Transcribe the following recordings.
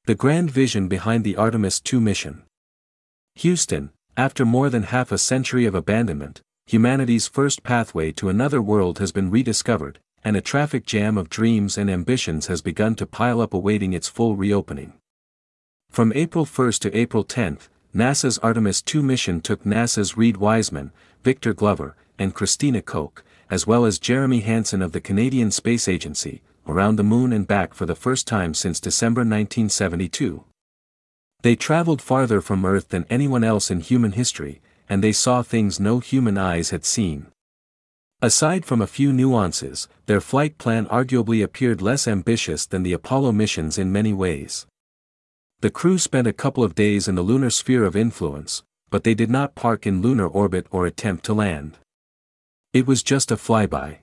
The grand vision behind the Artemis II mission. Houston, after more than half a century of abandonment, humanity's first pathway to another world has been rediscovered, and a traffic jam of dreams and ambitions has begun to pile up awaiting its full reopening. From April 1 to April 10, NASA's Artemis II mission took NASA's Reid Wiseman, Victor Glover, and Christina Koch, as well as Jeremy Hansen of the Canadian Space Agency, around the Moon and back for the first time since December 1972. They traveled farther from Earth than anyone else in human history, and they saw things no human eyes had seen. Aside from a few nuances, their flight plan arguably appeared less ambitious than the Apollo missions in many ways. The crew spent a couple of days in the lunar sphere of influence, but they did not park in lunar orbit or attempt to land. It was just a flyby.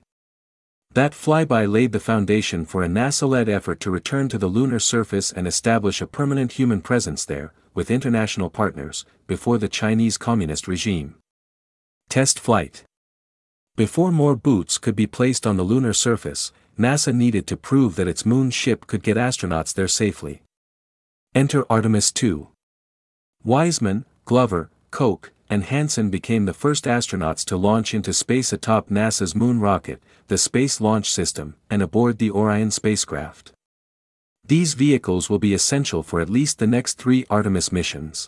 That flyby laid the foundation for a NASA-led effort to return to the lunar surface and establish a permanent human presence there, with international partners, before the Chinese Communist regime. Test flight. Before more boots could be placed on the lunar surface, NASA needed to prove that its moon ship could get astronauts there safely. Enter Artemis II. Wiseman, Glover, Koch, and Hansen became the first astronauts to launch into space atop NASA's moon rocket, the Space Launch System, and aboard the Orion spacecraft. These vehicles will be essential for at least the next 3 Artemis missions.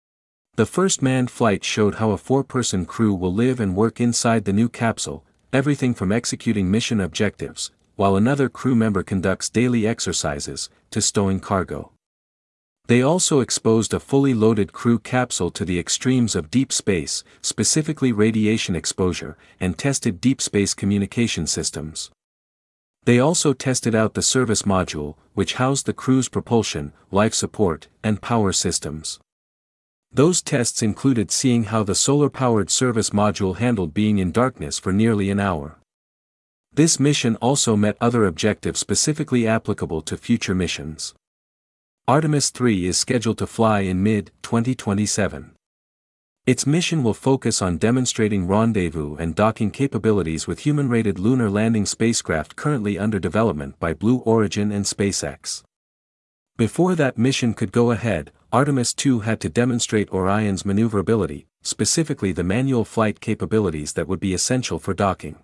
The first manned flight showed how a 4-person crew will live and work inside the new capsule, everything from executing mission objectives, while another crew member conducts daily exercises, to stowing cargo. They also exposed a fully loaded crew capsule to the extremes of deep space, specifically radiation exposure, and tested deep space communication systems. They also tested out the service module, which housed the crew's propulsion, life support, and power systems. Those tests included seeing how the solar-powered service module handled being in darkness for nearly an hour. This mission also met other objectives specifically applicable to future missions. Artemis III is scheduled to fly in mid-2027. Its mission will focus on demonstrating rendezvous and docking capabilities with human-rated lunar landing spacecraft currently under development by Blue Origin and SpaceX. Before that mission could go ahead, Artemis II had to demonstrate Orion's maneuverability, specifically the manual flight capabilities that would be essential for docking.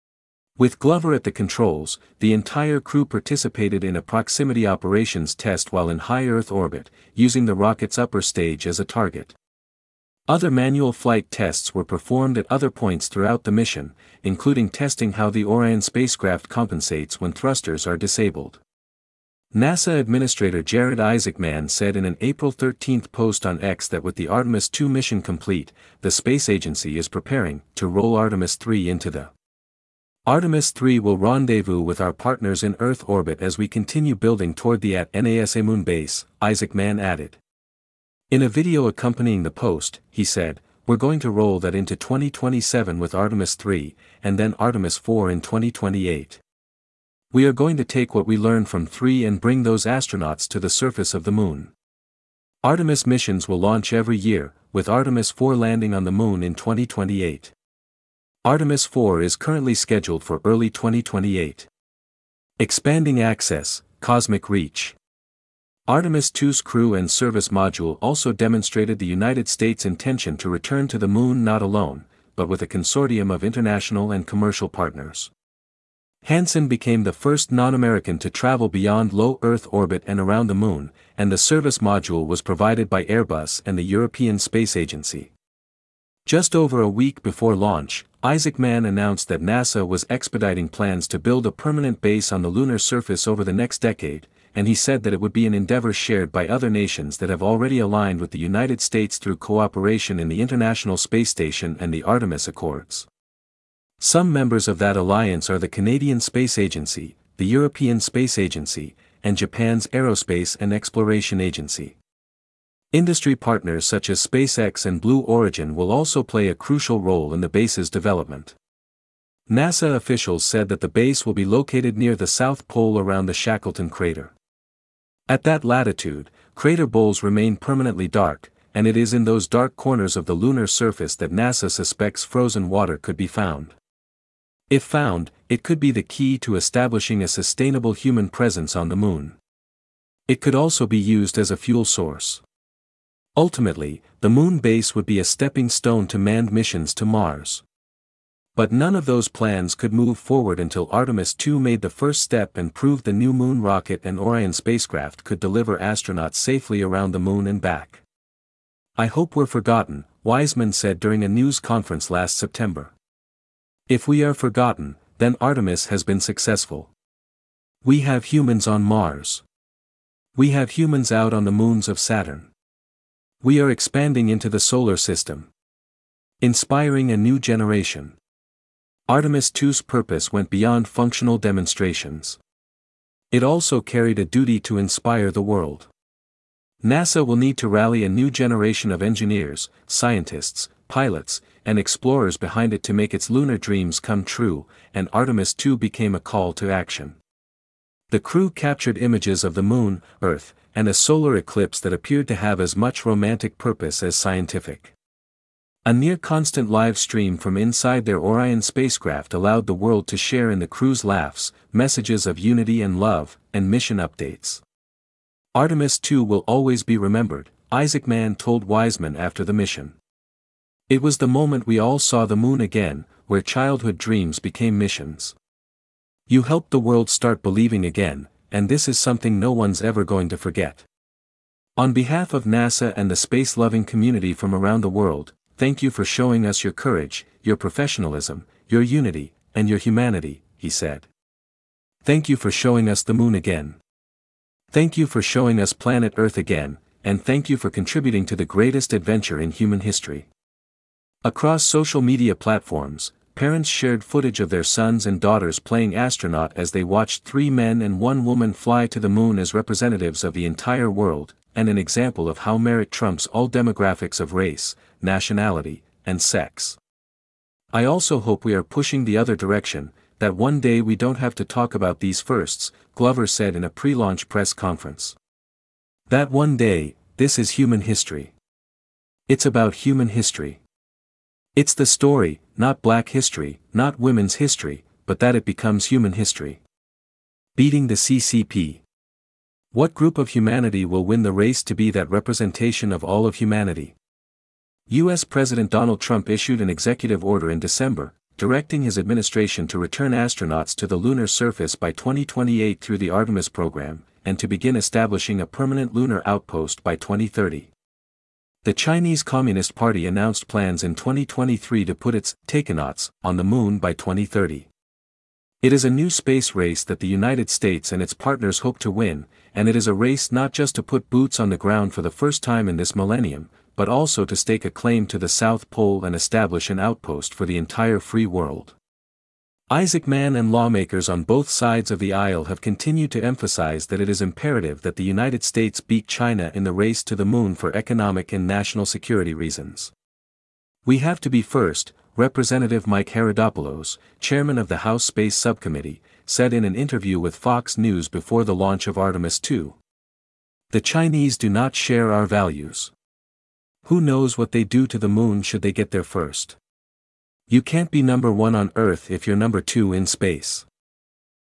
With Glover at the controls, the entire crew participated in a proximity operations test while in high Earth orbit, using the rocket's upper stage as a target. Other manual flight tests were performed at other points throughout the mission, including testing how the Orion spacecraft compensates when thrusters are disabled. NASA Administrator Jared Isaacman said in an April 13 post on X that with the Artemis II mission complete, the space agency is preparing to roll Artemis III into the Artemis III will rendezvous with our partners in Earth orbit as we continue building toward the NASA moon base, Isaacman added. In a video accompanying the post, he said, "We're going to roll that into 2027 with Artemis III, and then Artemis IV in 2028. We are going to take what we learned from 3 and bring those astronauts to the surface of the moon." Artemis missions will launch every year, with Artemis IV landing on the moon in 2028. Artemis IV is currently scheduled for early 2028. Expanding access, cosmic reach. Artemis II's crew and service module also demonstrated the United States' intention to return to the moon not alone, but with a consortium of international and commercial partners. Hansen became the first non-American to travel beyond low Earth orbit and around the moon, and the service module was provided by Airbus and the European Space Agency. Just over a week before launch, Isaacman announced that NASA was expediting plans to build a permanent base on the lunar surface over the next decade, and he said that it would be an endeavor shared by other nations that have already aligned with the United States through cooperation in the International Space Station and the Artemis Accords. Some members of that alliance are the Canadian Space Agency, the European Space Agency, and Japan's Aerospace and Exploration Agency. Industry partners such as SpaceX and Blue Origin will also play a crucial role in the base's development. NASA officials said that the base will be located near the South Pole around the Shackleton crater. At that latitude, crater bowls remain permanently dark, and it is in those dark corners of the lunar surface that NASA suspects frozen water could be found. If found, it could be the key to establishing a sustainable human presence on the moon. It could also be used as a fuel source. Ultimately, the moon base would be a stepping stone to manned missions to Mars. But none of those plans could move forward until Artemis II made the first step and proved the new Moon rocket and Orion spacecraft could deliver astronauts safely around the moon and back. "I hope we're forgotten," Wiseman said during a news conference last September. "If we are forgotten, then Artemis has been successful. We have humans on Mars. We have humans out on the moons of Saturn. We are expanding into the solar system. Inspiring a new generation." Artemis II's purpose went beyond functional demonstrations. It also carried a duty to inspire the world. NASA will need to rally a new generation of engineers, scientists, pilots, and explorers behind it to make its lunar dreams come true, and Artemis II became a call to action. The crew captured images of the moon, Earth, and a solar eclipse that appeared to have as much romantic purpose as scientific. A near-constant live stream from inside their Orion spacecraft allowed the world to share in the crew's laughs, messages of unity and love, and mission updates. "Artemis II will always be remembered," Isaac Mann told Wiseman after the mission. "It was the moment we all saw the moon again, where childhood dreams became missions. You helped the world start believing again, and this is something no one's ever going to forget." On behalf of NASA and the space-loving community from around the world, thank you for showing us your courage, your professionalism, your unity, and your humanity, he said. "Thank you for showing us the moon again. Thank you for showing us planet Earth again, and thank you for contributing to the greatest adventure in human history." Across social media platforms, parents shared footage of their sons and daughters playing astronaut as they watched 3 men and 1 woman fly to the moon as representatives of the entire world, and an example of how merit trumps all demographics of race, nationality, and sex. "I also hope we are pushing the other direction, that one day we don't have to talk about these firsts," Glover said in a pre-launch press conference. "That one day, this is human history. It's about human history. It's the story, not black history, not women's history, but that it becomes human history." Beating the CCP. What group of humanity will win the race to be that representation of all of humanity? U.S. President Donald Trump issued an executive order in December, directing his administration to return astronauts to the lunar surface by 2028 through the Artemis program, and to begin establishing a permanent lunar outpost by 2030. The Chinese Communist Party announced plans in 2023 to put its takonauts on the moon by 2030. It is a new space race that the United States and its partners hope to win, and it is a race not just to put boots on the ground for the first time in this millennium, but also to stake a claim to the South Pole and establish an outpost for the entire free world. Isaac Mann and lawmakers on both sides of the aisle have continued to emphasize that it is imperative that the United States beat China in the race to the moon for economic and national security reasons. "We have to be first," Representative Mike Herodopoulos, chairman of the House Space Subcommittee, said in an interview with Fox News before the launch of Artemis II. "The Chinese do not share our values. Who knows what they do to the moon should they get there first? You can't be number 1 on Earth if you're number 2 in space."